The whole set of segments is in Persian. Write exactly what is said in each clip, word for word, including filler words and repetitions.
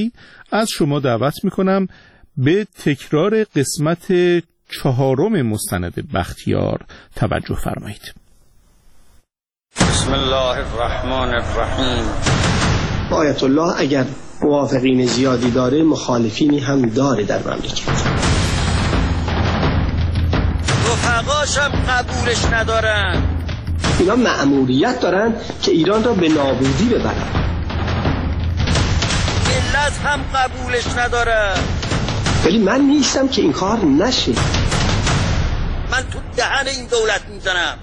از شما دعوت میکنم به تکرار قسمت چهارم مستند بختیار توجه فرمایید. بسم الله الرحمن الرحیم. آیت الله اگر موافقین زیادی داره، مخالفینی هم داره در مملکت. رفقاش هم قبولش ندارن. اینا مأموریت دارن که ایران را به نابودی ببرن. ملت هم قبولش نداره. ولی من نیستم که این کار نشه. من تو دهن این دولت میزنم.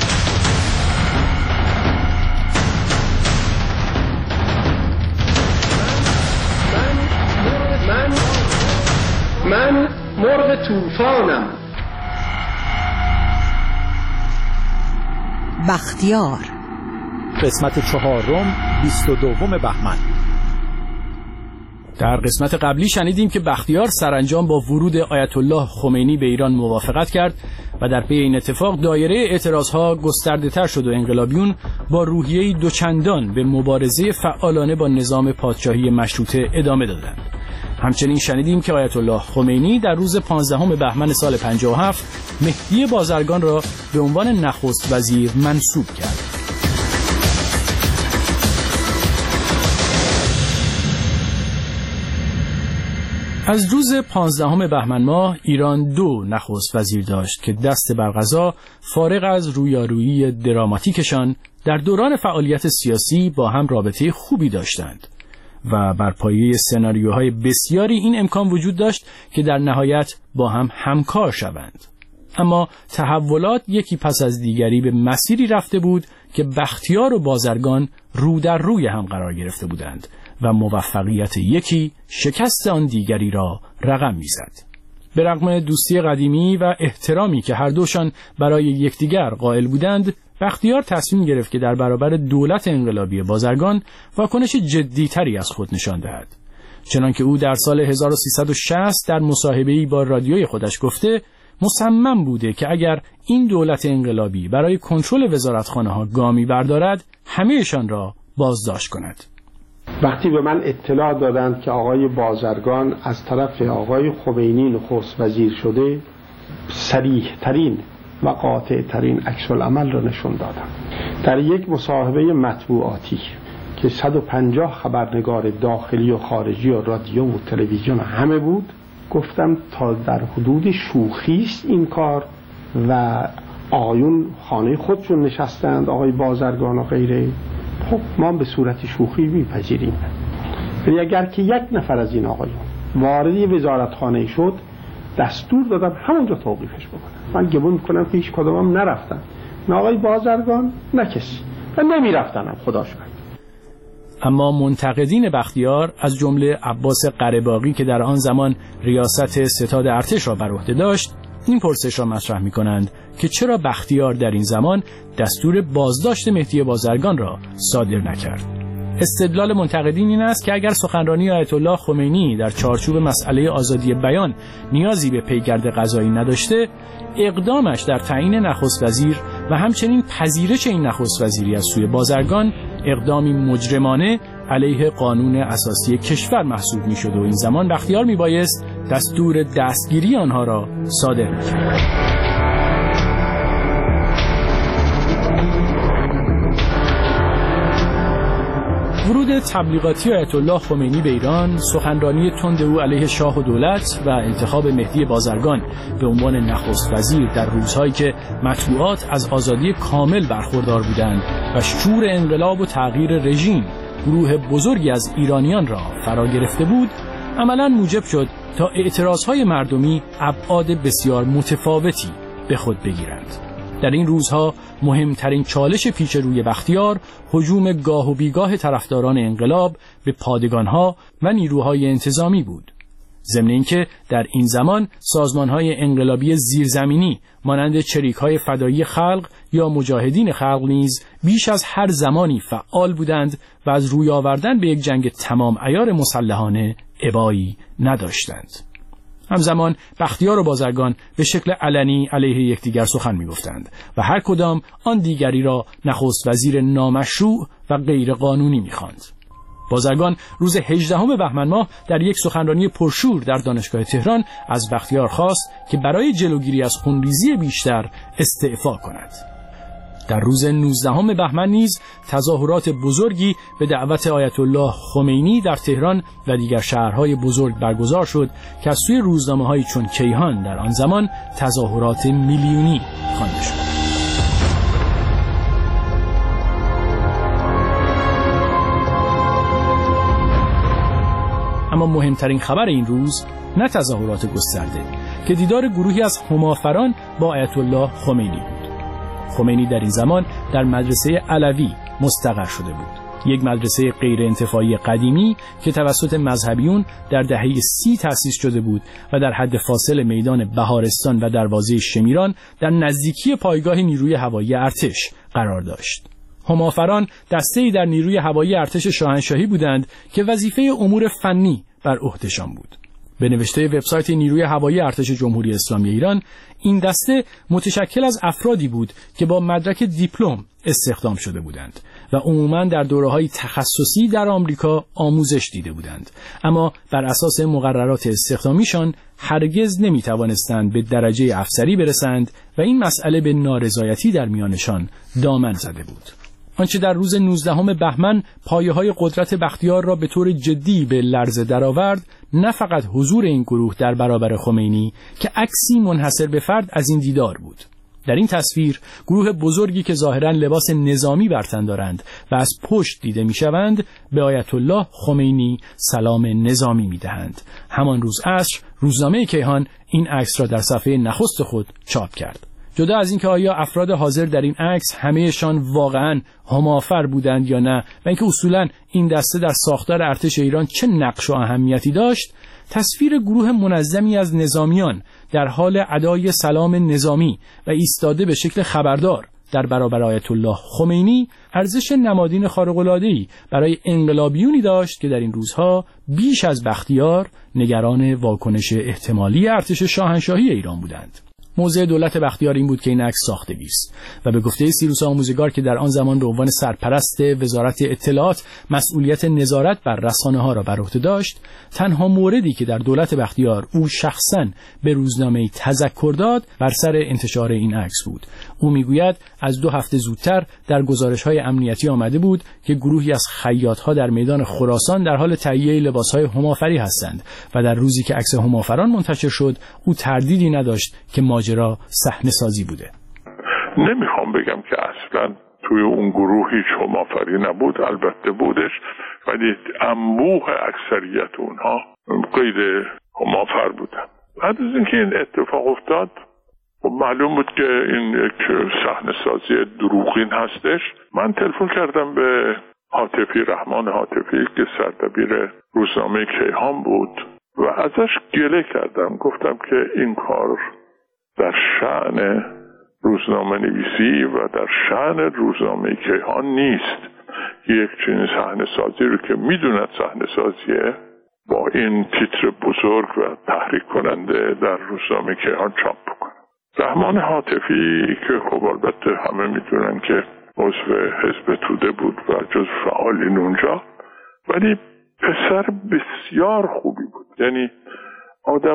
من من من مرغ طوفانم. بختیار، قسمت چهارم، بیست و دوم بهمن. در قسمت قبلی شنیدیم که بختیار سرانجام با ورود آیت الله خمینی به ایران موافقت کرد و در پی این اتفاق دایره اعتراضها گسترده تر شد و انقلابیون با روحیه‌ای دوچندان به مبارزه فعالانه با نظام پادشاهی مشروطه ادامه دادند. همچنین شنیدیم که آیت الله خمینی در روز پانزدهم بهمن سال پنجاه و هفت مهدی بازرگان را به عنوان نخست وزیر منصوب کرد. از روز پانزدهم بهمن ماه ایران دو نخست وزیر داشت که دست بر قضا فارغ از رویارویی دراماتیکشان در دوران فعالیت سیاسی با هم رابطه خوبی داشتند و بر پایه سناریوهای بسیاری این امکان وجود داشت که در نهایت با هم همکار شوند. اما تحولات یکی پس از دیگری به مسیری رفته بود که بختیار و بازرگان رو در روی هم قرار گرفته بودند و موفقیت یکی شکست آن دیگری را رقم میزد. به رغم دوستی قدیمی و احترامی که هر دوشان برای یکدیگر قائل بودند، بختیار تصمیم گرفت که در برابر دولت انقلابی بازرگان واکنش جدی‌تری از خود نشان دهد. چنانکه او در سال هزار و سیصد و شصت در مصاحبه‌ای با رادیوی خودش گفته مصمم بوده که اگر این دولت انقلابی برای کنترل وزارتخانه‌ها گامی بردارد، همه‌شان را بازداشت کند. وقتی به من اطلاع دادند که آقای بازرگان از طرف آقای خمینی نخست وزیر شده، صریح ترین و قاطع ترین عکس العمل را نشون دادم. در یک مصاحبه مطبوعاتی که صد و پنجاه خبرنگار داخلی و خارجی و رادیو و تلویزیون همه بود، گفتم تا در حدود شوخی است این کار و آقایون خانه خودشون نشستند، آقای بازرگان و غیره، خب ما به صورت شوخی میپذیریم. ولی اگر که یک نفر از این آقایون وارد وزارتخانه شد، دستور دادم همونجا توقیفش بکنم. من گمون میکنم که هیچ کدومم نرفتن، نه آقای بازرگان نه کسی، و نمیرفتنم خدا شکر. اما منتقدین بختیار از جمله عباس قره‌باغی که در آن زمان ریاست ستاد ارتش را بر عهده داشت، این پرسش را مطرح می‌کنند که چرا بختیار در این زمان دستور بازداشت مهدی بازرگان را صادر نکرد. استدلال منتقدین این است که اگر سخنرانی آیت الله خمینی در چارچوب مسئله آزادی بیان نیازی به پیگرد قضایی نداشته، اقدامش در تعیین نخست وزیر و همچنین پذیرش این نخست وزیری از سوی بازرگان اقدامی مجرمانه علیه قانون اساسی کشور محسوب می‌شد و این زمان بختیار میبایست دستور دستگیری آنها را صادر می‌کرد. ورود تبلیغاتی آیت الله خمینی به ایران، سخنرانی تند او علیه شاه و دولت و انتخاب مهدی بازرگان به عنوان نخست وزیر در روزهایی که مطبوعات از آزادی کامل برخوردار بودند و شور انقلاب و تغییر رژیم گروه بزرگی از ایرانیان را فرا گرفته بود، عملاً موجب شد تا اعتراضهای مردمی ابعاد بسیار متفاوتی به خود بگیرند. در این روزها مهمترین چالش پیش روی بختیار هجوم گاه و بیگاه طرفداران انقلاب به پادگانها و نیروهای انتظامی بود. ضمن اینکه در این زمان سازمانهای انقلابی زیرزمینی مانند چریکهای فدایی خلق یا مجاهدین خلق نیز بیش از هر زمانی فعال بودند و از روی آوردن به یک جنگ تمام عیار مسلحانه ابایی نداشتند. همزمان بختیار و بازرگان به شکل علنی علیه یکدیگر سخن می‌گفتند و هر کدام آن دیگری را نخست وزیر نامشروع و غیر قانونی می‌خواند. بازرگان روز هجدهم بهمن ماه در یک سخنرانی پرشور در دانشگاه تهران از بختیار خواست که برای جلوگیری از خونریزی بیشتر استعفا کند. در روز نوزدهم بهمن نیز تظاهرات بزرگی به دعوت آیت الله خمینی در تهران و دیگر شهرهای بزرگ برگزار شد که از سوی روزنامه‌هایی چون کیهان در آن زمان تظاهرات میلیونی خوانده شد. اما مهمترین خبر این روز نه تظاهرات گسترده که دیدار گروهی از همافران با آیت الله خمینی بود. خمینی در این زمان در مدرسه علوی مستقر شده بود، یک مدرسه غیر انتفاعی قدیمی که توسط مذهبیون در دهه سی تأسیس شده بود و در حد فاصل میدان بهارستان و دروازه شمیران در نزدیکی پایگاه نیروی هوایی ارتش قرار داشت. همافران دسته‌ای در نیروی هوایی ارتش شاهنشاهی بودند که وظیفه امور فنی بر عهدهشان بود. به نوشته وبسایت نیروی هوایی ارتش جمهوری اسلامی ایران، این دسته متشکل از افرادی بود که با مدرک دیپلم استخدام شده بودند و عموماً در دوره‌های تخصصی در آمریکا آموزش دیده بودند، اما بر اساس مقررات استخدامیشان هرگز نمی‌توانستند به درجه افسری برسند و این مسئله به نارضایتی در میانشان دامن زده بود. آنچه در روز نوزدهم بهمن پایه‌های قدرت بختیار را به طور جدی به لرزه درآورد، نه فقط حضور این گروه در برابر خمینی که عکسی منحصر به فرد از این دیدار بود. در این تصویر گروه بزرگی که ظاهراً لباس نظامی بر تن دارند و از پشت دیده می‌شوند، به آیت الله خمینی سلام نظامی می‌دهند. همان روز عصر روزنامه کیهان این عکس را در صفحه نخست خود چاپ کرد. جدا از اینکه آیا افراد حاضر در این عکس همه‌شان واقعاً همافر بودند یا نه و اینکه اصولاً این دسته در ساختار ارتش ایران چه نقش و اهمیتی داشت، تصویر گروه منظمی از نظامیان در حال ادای سلام نظامی و ایستاده به شکل خبردار در برابر آیت الله خمینی ارزش نمادین خارق‌العاده‌ای برای انقلابیونی داشت که در این روزها بیش از بختیار نگران واکنش احتمالی ارتش شاهنشاهی ایران بودند. موضع دولت بختیار این بود که این عکس ساختگی است و به گفته سیروس آموزگار که در آن زمان به عنوان سرپرست وزارت اطلاعات مسئولیت نظارت بر رسانه‌ها را بر عهده داشت، تنها موردی که در دولت بختیار او شخصاً به روزنامه تذکر داد بر سر انتشار این عکس بود. او میگوید از دو هفته زودتر در گزارش‌های امنیتی آمده بود که گروهی از خیاط‌ها در میدان خراسان در حال تهیه لباس‌های همافری هستند و در روزی که عکس همافران منتشر شد او تردیدی نداشت که ماجرا صحنه‌سازی بوده. نمیخوام بگم که اصلا توی اون گروه هیچ همافری نبود، البته بودش، ولی انبوه اکثریت اونها غیر همافر بودن. بعد از اینکه این اتفاق افتاد معلوم بود که این یک صحنه‌سازی دروغین هستش. من تلفن کردم به هاتفی، رحمان هاتفی که سردبیر روزنامه کیهان بود و ازش گله کردم، گفتم که این کار در شأن روزنامه نویسی و در شأن روزنامه کیهان نیست. یک چنین صحنه سازی رو که میدوند صحنه سازیه با این تیتر بزرگ و تحریک کننده در روزنامه کیهان چاپ بکنه. رحمان هاتفی که خب البته همه میدونن که عضو حزب توده بود و جز فعالین اونجا، ولی پسر بسیار خوبی بود، یعنی آدم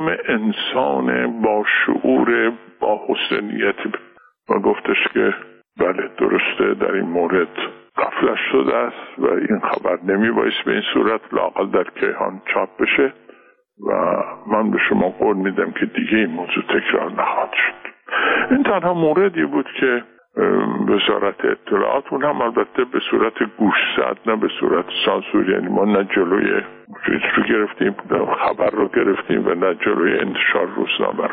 انسان با شعور، با حسن نیتی بود و گفتش که بله درسته در این مورد غفلت شده است و این خبر نمی بایست به این صورت لااقل در کیهان چاپ بشه و من به شما قول میدم که دیگه این موضوع تکرار نخواهد شد. این تنها موردی بود که وزارت اطلاعات، اون هم البته به صورت گوشزد نه به صورت سانسور، یعنی ما نه جلوی چیز رو گرفتیم، خبر رو گرفتیم و نه جلوی انتشار روزنامه رو.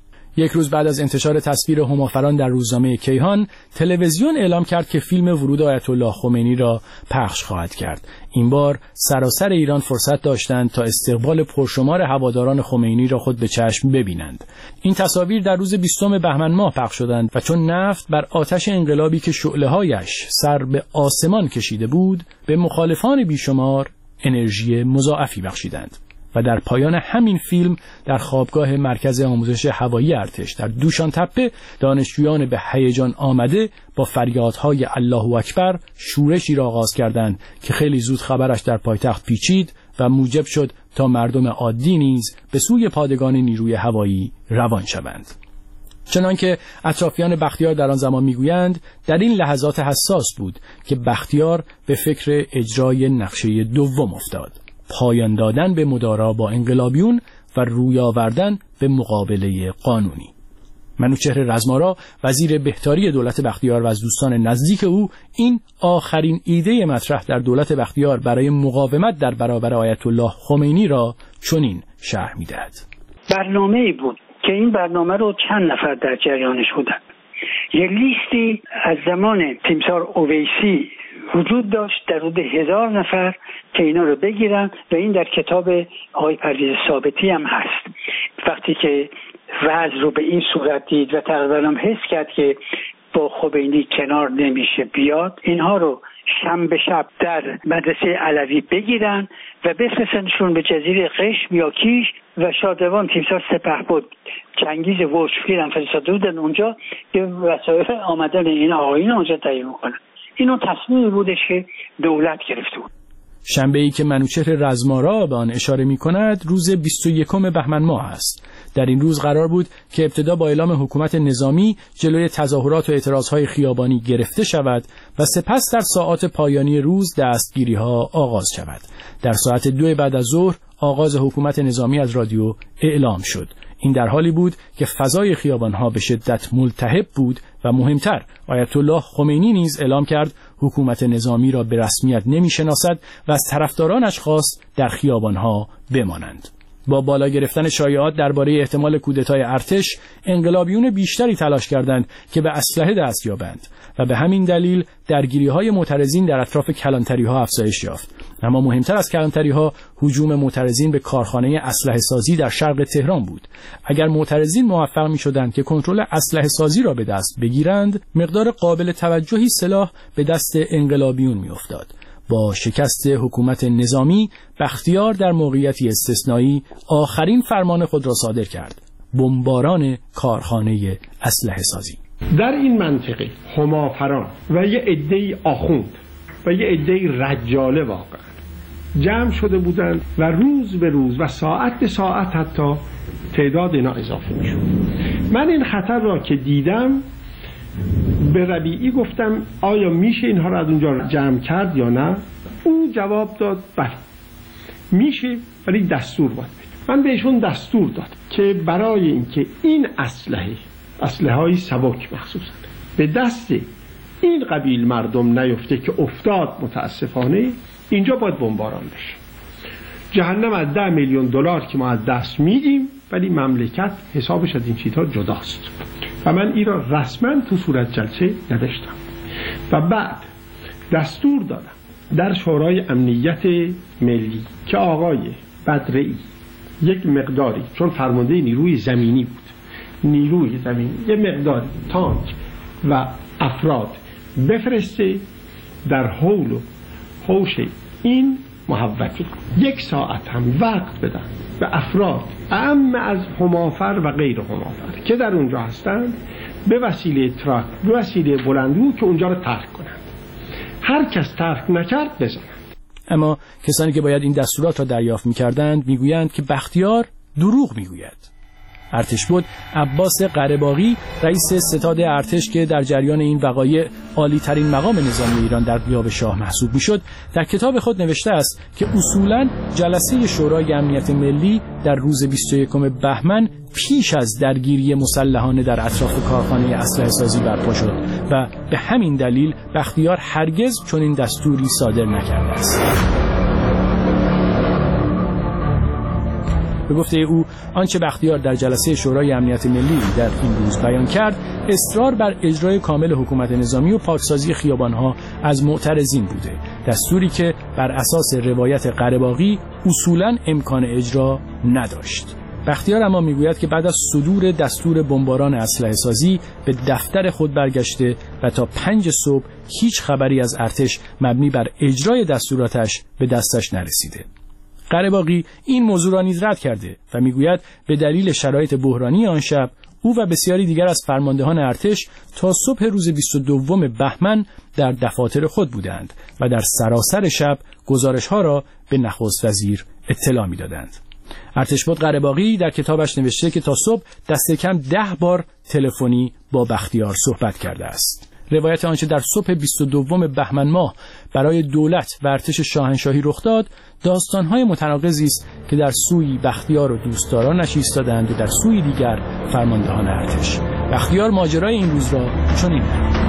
یک روز بعد از انتشار تصویر همافران در روزنامه کیهان، تلویزیون اعلام کرد که فیلم ورود آیت الله خمینی را پخش خواهد کرد. این بار سراسر ایران فرصت داشتند تا استقبال پرشمار هواداران خمینی را خود به چشم ببینند. این تصاویر در روز بیستم بهمن ماه پخش شدند و چون نفت بر آتش انقلابی که شعله‌هایش سر به آسمان کشیده بود، به مخالفان بیشمار انرژی مضاعفی بخشیدند. و در پایان همین فیلم در خوابگاه مرکز آموزش هوایی ارتش در دوشان تپه دانشجویان به هیجان آمده با فریادهای الله اکبر شورشی را آغاز کردند که خیلی زود خبرش در پایتخت پیچید و موجب شد تا مردم عادی نیز به سوی پادگان نیروی هوایی روان شوند. چنانکه اطرافیان بختیار در آن زمان میگویند در این لحظات حساس بود که بختیار به فکر اجرای نقشه دوم افتاد: پایان دادن به مدارا با انقلابیون و روی آوردن به مقابله قانونی. منوچهر رزمارا وزیر بهداری دولت بختیار و از دوستان نزدیک او این آخرین ایده مطرح در دولت بختیار برای مقاومت در برابر آیت الله خمینی را چنین شرح می‌دهد: برنامه‌ای بود که این برنامه رو چند نفر در جریانش بودند. یه لیستی از زمان تیمسار اویسی وجود داشت در حدود هزار نفر که اینا رو بگیرن و این در کتاب آقای پرویز ثابتی هم هست. وقتی که وضع رو به این صورت دید و تقریبا هم حس کرد که با خمینی کنار نمیشه بیاد، اینها رو شنبه شب در مدرسه علوی بگیرن و بفرستنشون به جزیره قشم یا کیش و شادروان تیمسار سپهبد چنگیز وشفیر هم فرستاده بودن اونجا که وسایل آمدن این آقایون اونجا تعیین کنن. اینو تصمیمی بودش که دولت گرفته بود. شنبه‌ای که منوچهر رزمارا به آن اشاره می‌کند روز بیست و یکم بهمن ماه است. در این روز قرار بود که ابتدا با اعلام حکومت نظامی جلوی تظاهرات و اعتراضهای خیابانی گرفته شود و سپس در ساعات پایانی روز دستگیری‌ها آغاز شود. در ساعت دو بعد از ظهر آغاز حکومت نظامی از رادیو اعلام شد. این در حالی بود که فضای خیابان‌ها به شدت ملتهب بود و مهمتر آیت الله خمینی نیز اعلام کرد حکومت نظامی را به رسمیت نمی‌شناسد و از طرفدارانش خواست در خیابان‌ها بمانند. با بالا گرفتن شایعات درباره احتمال کودتای ارتش، انقلابیون بیشتری تلاش کردند که به اسلحه دست یابند و به همین دلیل درگیری‌های معترضین در اطراف کلانتری‌ها افزایش یافت. اما مهمتر از کلانتری‌ها هجوم معترضین به کارخانه اسلحه سازی در شرق تهران بود. اگر معترضین موفق می‌شدند که کنترل اسلحه سازی را به دست بگیرند، مقدار قابل توجهی سلاح به دست انقلابیون می‌افتاد. با شکست حکومت نظامی، بختیار در موقعیتی استثنایی آخرین فرمان خود را صادر کرد: بمباران کارخانه اسلحه سازی. در این منطقه همافران و یه عده‌ای آخوند و یه عده‌ای رجاله واقعا جمع شده بودند و روز به روز و ساعت به ساعت حتی تعداد اینا اضافه می‌شد. من این خطر را که دیدم به ربیعی گفتم آیا میشه اینها را از اونجا جمع کرد یا نه؟ او جواب داد بله میشه، ولی دستور باید بده. من بهشون دستور داد که برای اینکه این اسلحه اسلحه‌های سبک مخصوصا به دست این قبیل مردم نیفته که افتاد متاسفانه، اینجا باید بمباران بشه. جهنم از ده میلیون دلار که ما از دست میدیم، ولی مملکت حسابش از این چیزها جداست. و من این را رسما تو صورت جلسه نوشتم و بعد دستور دادم در شورای امنیت ملی که آقای بدرعی یک مقداری، چون فرمانده نیروی زمینی بود، نیروی زمینی یک مقداری تانک و افراد بفرسته در حول و حوش این محوطه، یک ساعت هم وقت بدن به افراد اعم از همافر و غیر همافر که در اونجا هستند به وسیله تراک، به وسیله بلندگو که اونجا رو ترک کنند. هر کس ترک نکرد بزنند. اما کسانی که باید این دستورات را دریافت می‌کردند میگویند که بختیار دروغ میگوید. ارتش بود عباس قره‌باغی رئیس ستاد ارتش که در جریان این وقایع عالی ترین مقام نظامی ایران در غیاب شاه محسوب میشد، در کتاب خود نوشته است که اصولاً جلسه شورای امنیت ملی در روز بیست و یکم بهمن پیش از درگیری مسلحانه در اطراف کارخانه اسلحه سازی برپا شد و به همین دلیل بختیار هرگز چنین دستوری صادر نکرده است. به گفته او آنچه بختیار در جلسه شورای امنیت ملی در این روز بیان کرد اصرار بر اجرای کامل حکومت نظامی و پاکسازی خیابانها از معترضین بوده، دستوری که بر اساس روایت قره‌باغی اصولاً امکان اجرا نداشت. بختیار اما میگوید که بعد از صدور دستور بمباران اسلحه سازی به دفتر خود برگشته و تا پنج صبح هیچ خبری از ارتش مبنی بر اجرای دستوراتش به دستش نرسیده. قره‌باغی این موضوع را نیز رد کرده و میگوید به دلیل شرایط بحرانی آن شب او و بسیاری دیگر از فرماندهان ارتش تا صبح روز بیست و دوم بهمن در دفاتر خود بودند و در سراسر شب گزارش‌ها را به نخست وزیر اطلاع می‌دادند. ارتشبد قره‌باغی در کتابش نوشته که تا صبح دست کم ده بار تلفنی با بختیار صحبت کرده است. روایت آنچه در صبح بیست و دوم بهمن ماه برای دولت و ارتش شاهنشاهی رخ داد داستان‌های متناقضی است که در سوی بختیار و دوستدارانش ایستادند و در سوی دیگر فرماندهان ارتش. بختیار ماجرای این روز را چنین می‌گوید: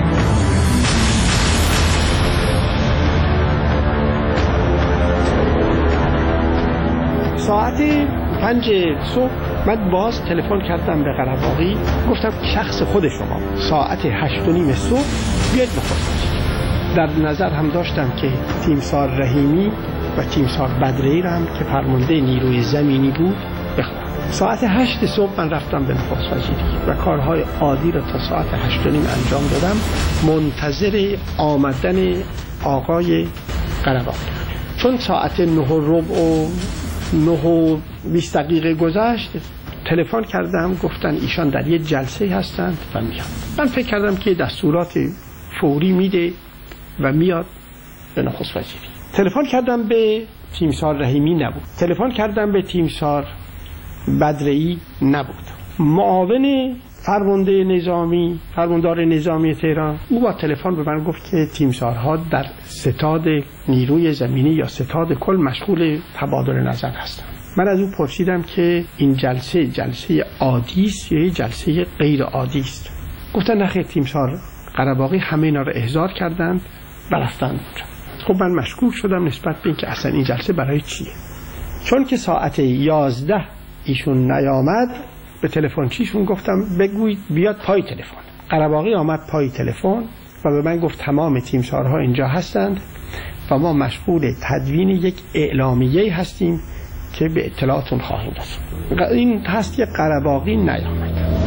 ساعت پنج صبح من باز تلفن کردم به قره‌باغی، گفتم شخص خود شما ساعت هشت و نیم صبح بیاید نخست. در نظر هم داشتم که تیمسار رحیمی و تیمسار بدره‌ای را هم که فرمانده نیروی زمینی بود بخوانم. ساعت هشت صبح من رفتم به نخست وزیری و کارهای عادی را تا ساعت هشت و نیم انجام دادم، منتظر آمدن آقای قره‌باغی. چون ساعت نه و ربع و نه و بیست دقیقه گذشت تلفن کردم، گفتن ایشان در یه جلسه هستند و میان. من فکر کردم که دستورات فوری میده و میاد به نخست وزیری. تلفن کردم به تیمسار رحیمی نبود، تلفن کردم به تیمسار بدره‌ای نبود. معاون فرمانده نظامی فرماندار نظامی تهران او با تلفن به من گفت که تیمسارها در ستاد نیروی زمینی یا ستاد کل مشغول تبادل نظر هستند. من از او پرسیدم که این جلسه جلسه عادی است یا جلسه غیر عادی است؟ گفتن نخیر، تیمسار قره‌باغی همه اینا رو احضار کردند و رفتن اونجا. خب من مشکوک شدم نسبت به اینکه اصلا این جلسه برای چیه. چون که ساعت یازده ایشون نیامد به تلفن چیشون گفتم بگوید بیاد پای تلفن. قره‌باغی آمد پای تلفن و به من گفت تمام تیمسارها اینجا هستند و ما مشغول تدوین یک اعلامیه هستیم که به اطلاعاتون خواهیم داد. این هست که قره‌باغی نیامد.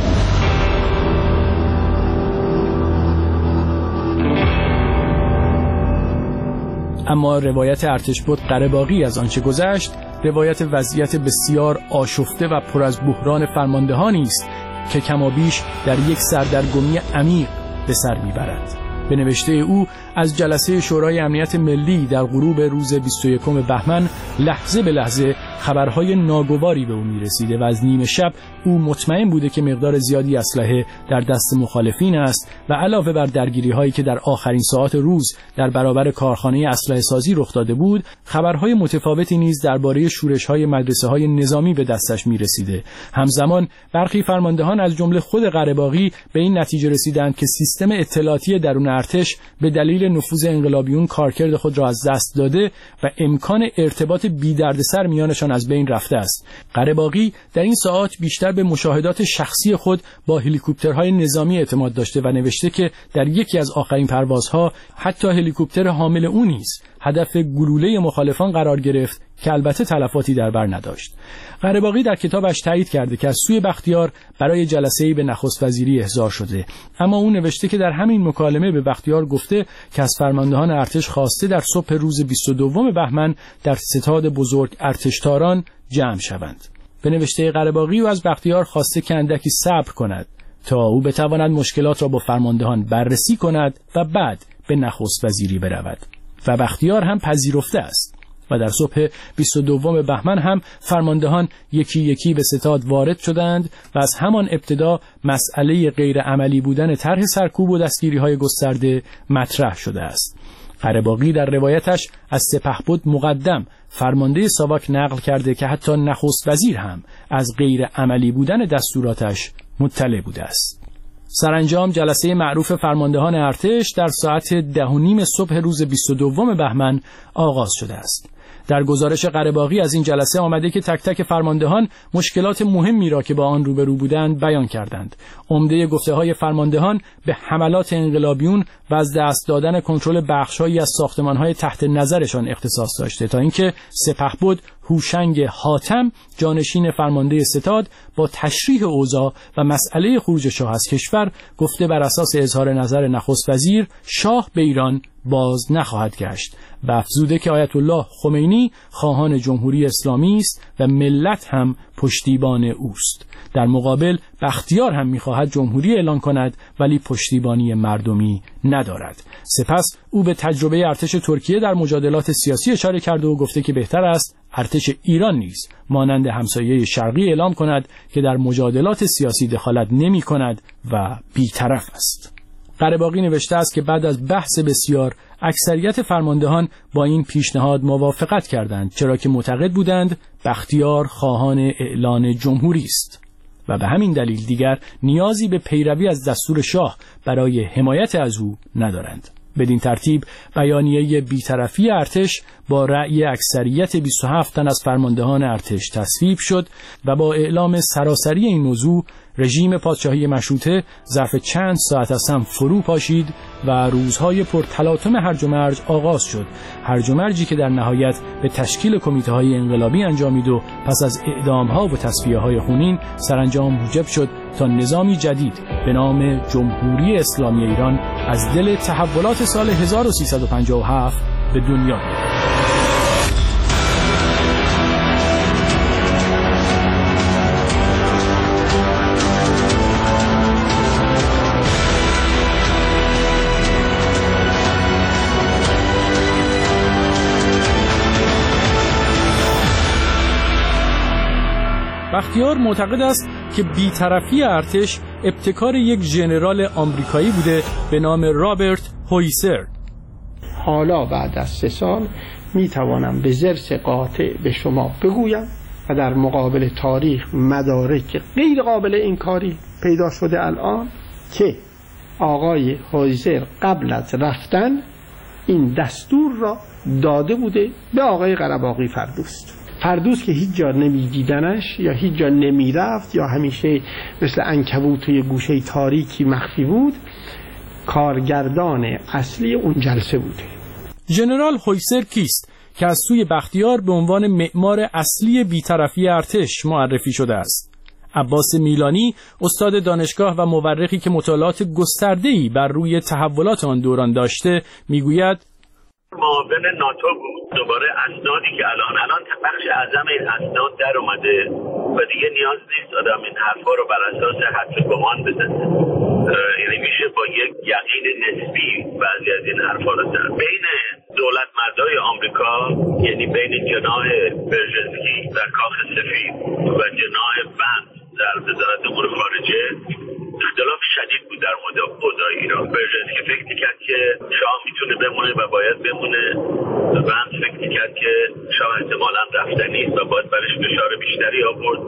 اما روایت ارتشبد قره‌باغی از آنچه گذشت روایت وضعیت بسیار آشفته و پر از بحران فرماندهانی است که کمابیش در یک سردرگمی عمیق به سر میبرد. به نوشته او از جلسه شورای امنیت ملی در غروب روز بیست و یکم بهمن لحظه به لحظه خبرهای ناگواری به او میرسیده و از نیمه شب او مطمئن بوده که مقدار زیادی اسلحه در دست مخالفین است و علاوه بر درگیری هایی که در آخرین ساعات روز در برابر کارخانه اسلحه سازی رخ داده بود، خبرهای متفاوتی نیز درباره شورش های مدرسه های نظامی به دستش میرسیده. همزمان برخی فرماندهان از جمله خود قره‌باغی به این نتیجه رسیدند که سیستم اطلاعاتی درون ارتش به دلیل نفوذ انقلابیون کارکرد خود را از دست داده و امکان ارتباط بی دردسر میانشان از بین رفته است. قره‌باغی در این ساعات بیشتر به مشاهدات شخصی خود با هلیکوپترهای نظامی اعتماد داشته و نوشته که در یکی از آخرین پروازها حتی هلیکوپتر حامل او نیز هدف گلوله مخالفان قرار گرفت که البته تلفاتی در بر نداشت. قره‌باغی در کتابش تایید کرده که از سوی بختیار برای جلسه‌ای به نخست وزیری احضار شده، اما او نوشته که در همین مکالمه به بختیار گفته که از فرماندهان ارتش خواسته در صبح روز بیست و دوم بهمن در ستاد بزرگ ارتشتاران جمع شوند. به نوشته قره‌باغی او از بختیار خواسته که اندکی صبر کند تا او بتواند مشکلات را با فرماندهان بررسی کند و بعد به نخست وزیری برود و بختیار هم پذیرفته است. و در صبح بیست و دوم بهمن هم فرماندهان یکی یکی به ستاد وارد شدند و از همان ابتدا مسئله غیر عملی بودن طرح سرکوب و دستگیری‌های گسترده مطرح شده است. قره‌باغی در روایتش از سپهبد مقدم فرمانده ساواک نقل کرده که حتی نخست وزیر هم از غیر عملی بودن دستوراتش مطلع بوده است. سرانجام جلسه معروف فرماندهان ارتش در ساعت ده و نیم صبح روز بیست و دوم بهمن آغاز شده است. در گزارش قره‌باغی از این جلسه آمده که تک تک فرماندهان مشکلات مهمی را که با آن روبرو بودند بیان کردند. عمده گفته‌های فرماندهان به حملات انقلابیون و از دست دادن کنترل بخش‌هایی از ساختمان‌های تحت نظرشان اختصاص داشته تا اینکه سپهبد هوشنگ حاتم جانشین فرمانده ستاد با تشریح اوضاع و مسئله خروج شاه از کشور گفته بر اساس اظهار نظر نخست وزیر شاه به ایران باز نخواهد گشت و افزوده که آیت الله خمینی خواهان جمهوری اسلامی است و ملت هم پشتیبان اوست. در مقابل بختیار هم می‌خواهد جمهوری اعلان کند ولی پشتیبانی مردمی ندارد. سپس او به تجربه ارتش ترکیه در مجادلات سیاسی اشاره کرده و گفته که بهتر است ارتش ایران نیز مانند همسایه شرقی اعلام کند که در مجادلات سیاسی دخالت نمی کند و بی‌طرف است. قره‌باقی نوشته است که بعد از بحث بسیار اکثریت فرماندهان با این پیشنهاد موافقت کردند، چرا که معتقد بودند بختیار خواهان اعلان جمهوری است و به همین دلیل دیگر نیازی به پیروی از دستور شاه برای حمایت از او ندارند. بدین ترتیب بیانیه بی‌طرفی ارتش با رأی اکثریت بیست و هفت تن از فرماندهان ارتش تصویب شد و با اعلام سراسری این موضوع رژیم پادشاهی مشروطه ظرف چند ساعت از هم فرو پاشید و روزهای پرتلاطم هرج و مرج آغاز شد. هرج و مرجی که در نهایت به تشکیل کمیته‌های انقلابی انجامید و پس از اعدام‌ها و تصفیه‌های خونین سرانجام موجب شد تا نظامی جدید به نام جمهوری اسلامی ایران از دل تحولات سال هزار و سیصد و پنجاه و هفت به دنیا بیاید. بختیار معتقد است که بی‌طرفی ارتش ابتکار یک ژنرال آمریکایی بوده به نام رابرت هویسر. حالا بعد از سه سال می توانم به ضرس قاطع به شما بگویم و در مقابل تاریخ مدارک غیر قابل انکاری پیدا شده الان که آقای هویسر قبل از رفتن این دستور را داده بوده به آقای قره‌باقی فردوست. فردوس که هیچ جا نمی دیدنش یا هیچ جا نمی رفت یا همیشه مثل عنکبوت توی گوشه تاریکی مخفی بود، کارگردان اصلی اون جلسه بوده. ژنرال هویسر کیست که از سوی بختیار به عنوان معمار اصلی بی‌طرفی ارتش معرفی شده است؟ عباس میلانی، استاد دانشگاه و مورخی که مطالعات گسترده‌ای بر روی تحولات آن دوران داشته، میگوید معاون ناتو بود. دوباره اسنادی که الان الان بخش اعظم این اسناد در اومده و دیگه نیاز نیست آدم این حرفا رو بر اساس حدس و گمان بزنه، یعنی میشه با یک یقین نسبی بعضی از این حرفا رو زد. بین دولت مردای آمریکا، یعنی بین جناح برژنسکی در کاخ سفید و جناح بنت در وزارت امور خارجه اختلاف شدید بود در مورد اوضاع ایران. برژنسکی فکر می‌کرد که شاه میتونه بمونه و باید بمونه، بنت فکر می‌کرد که شاه احتمالاً رفتنی است و باید برش فشار بیشتری آورد.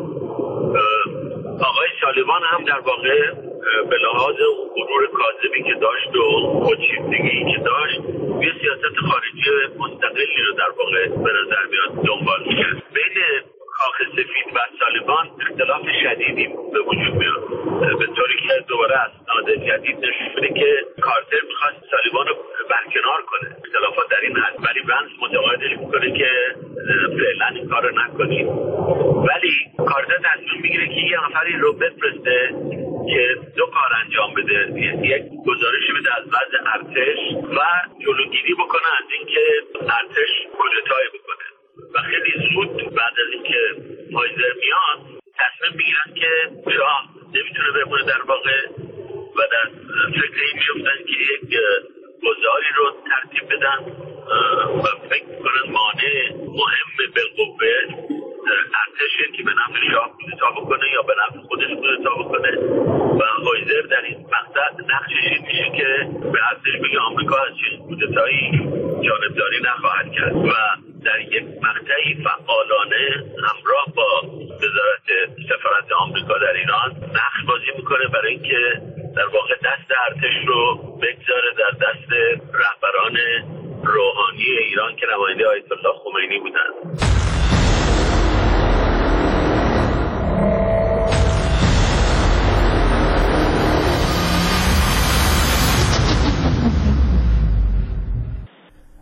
آقای سالیوان هم در واقع به لحاظ غرور کاذبی که داشت و خودشیفتگی که داشت یه سیاست خارجی مستقلی رو در واقع به نظر میاد دنبال می‌کرد. بین کاخ سفید و سالیوان اختلاف شدیدی به وجود میاد، به طوری که دوباره اسناد جدید نشون میده که کارتر میخواست سالیوان رو برکنار کنه. اختلافات در این حد، ولی ونس متقاعدش میکنه که فعلا این کار رو نکنید. ولی کارتر تصمیم میگیره که یه نفری رو بفرسته که دو کار انجام بده، یک گزارشی بده از وضع ارتش و جلوگیری بکنه از اینکه ارتش کودتایی بکنه. و خیلی زود بعد از اینکه هویسر میاد تصمیم میگیرن که شاه نمیتونه بمونه در واقع و در فکر این میفتن که یک گزاری رو ترتیب بدن و فکر کنن مانع مهم بالقوه ارتشه که به نفع شاه کودتا بکنه یا به نفع خودش کودتا بکنه و هویسر در این مقطع نقشش این میشه که به ارتش بگه آمریکا از چیز کودتایی جانبداری نخواهد کرد و در یک مقطعی فعالانه همراه با وزارت سفارت آمریکا در ایران نقش بازی میکنه برای اینکه در واقع دست ارتش رو بگذاره در دست رهبران روحانی ایران که نماینده آیت الله خمینی بودند.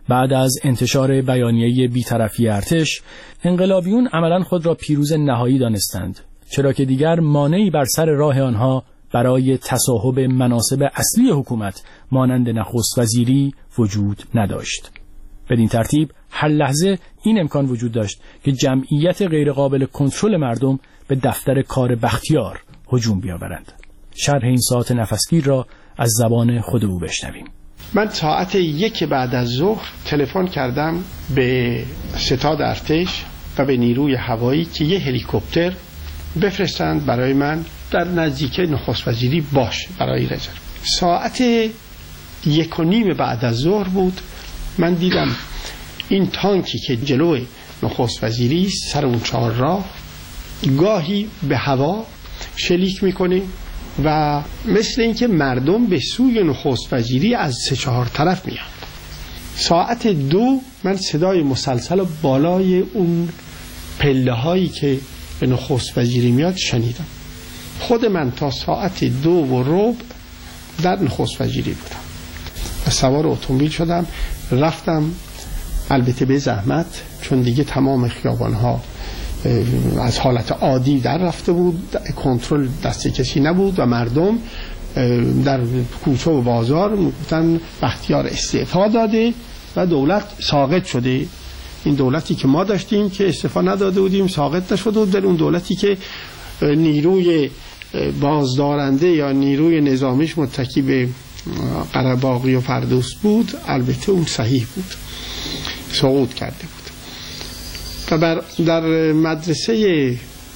بعد از انتشار بیانیه بی‌طرفی ارتش، انقلابیون عملاً خود را پیروز نهایی دانستند، چرا که دیگر مانعی بر سر راه آنها برای تصاحب مناصب اصلی حکومت مانند نخست وزیری وجود نداشت. بدین ترتیب هر لحظه این امکان وجود داشت که جمعیت غیرقابل کنترل مردم به دفتر کار بختیار هجوم بیاورند. شرح این ساعت نفسگیر را از زبان خود او بشنویم. من ساعت یک بعد از ظهر تلفن کردم به ستاد ارتش و به نیروی هوایی که یه هلیکوپتر بفرستند برای من در نزدیکی نخست وزیری باش برای رزرو. ساعت یک و نیم بعد از ظهر بود. من دیدم این تانکی که جلوی نخست وزیری سر اون چهار راه گاهی به هوا شلیک میکنه و مثل اینکه مردم به سوی نخست وزیری از سه چهار طرف میاد. ساعت دو من صدای مسلسل بالای اون پله هایی که به نخست وزیری میاد شنیدم. خود من تا ساعت دو و ربع در نخست وزیری بودم و سوار اتومبیل شدم، رفتم البته به زحمت، چون دیگه تمام خیابان ها از حالت عادی در رفته بود، کنترل دست کسی نبود و مردم در کوچه و بازار میگفتن بختیار استعفا داده و دولت ساقط شده. این دولتی که ما داشتیم که استعفا نداده بودیم ساقط نشده بود، در اون دولتی که نیروی بازدارنده یا نیروی نظامیش متکی به قره‌باغی و فردوس بود، البته اون صحیح بود، سقوط کرده بود. و بر در مدرسه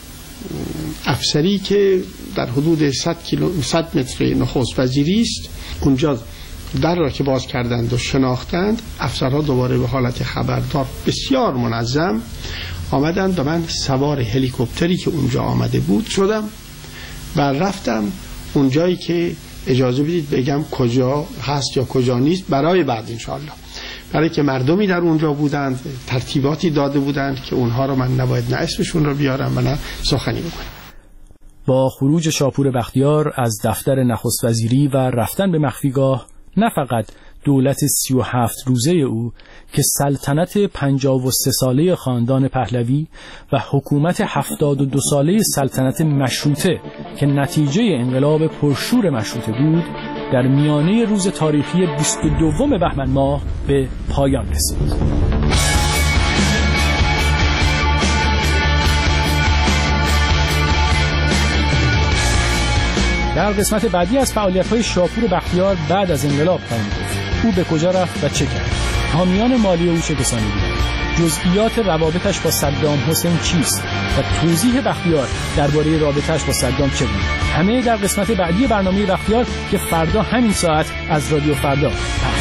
افسری که در حدود صد کیلو صد متر نخست وزیری است، اونجا در را که باز کردند و شناختند، افسرها دوباره به حالت خبردار بسیار منظم آمدند و من سوار هلیکوپتری که اونجا آمده بود شدم و رفتم اونجایی که اجازه بدید بگم کجا هست یا کجا نیست برای بعد انشاءالله، برای که مردمی در اونجا بودند، ترتیباتی داده بودند که اونها رو من نباید نه اسمشون رو بیارم و نه سخنی بکنم. با خروج شاپور بختیار از دفتر نخست وزیری و رفتن به مخفیگاه، نه فقط دولت سی و هفت روزه او که سلطنت پنجاه و سه ساله خاندان پهلوی و حکومت هفتاد و دو ساله سلطنت مشروطه که نتیجه انقلاب پرشور مشروطه بود، در میانه روز تاریخی بیست و دوم بهمن ماه به پایان رسید. در قسمت بعدی از فعالیت‌های شاپور بختیار بعد از انقلاب خواهیم گفت او به کجا رفت و چه کرد، حامیان مالی او چه کسانی بودند، جزئیات روابطش با صدام حسین چیست و توضیح بختیار درباره رابطش با صدام چه بود. همه در قسمت بعدی برنامه بختیار که فردا همین ساعت از رادیو فردا